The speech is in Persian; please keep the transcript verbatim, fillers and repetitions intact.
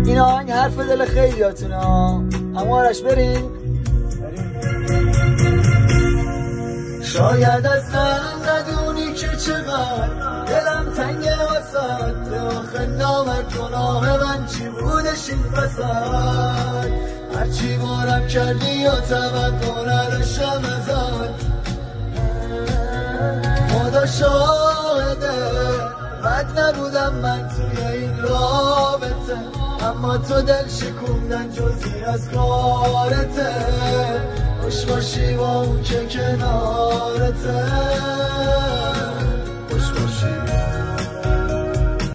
این آهنگ حرف دل خیلیاتونه ها. اما آرش بریم. شاید از من ندونی که چقدر دلم تنگه واسد، به آخه نامد گناه من چی بودش این وسط. هرچی بارم کردی و توقع نداشتم ازت، خدا شاهده بد نبودم من توی این رابطه، اما تو دل شکوندن جزی از کارته. خوش باشی با اون که کنارته.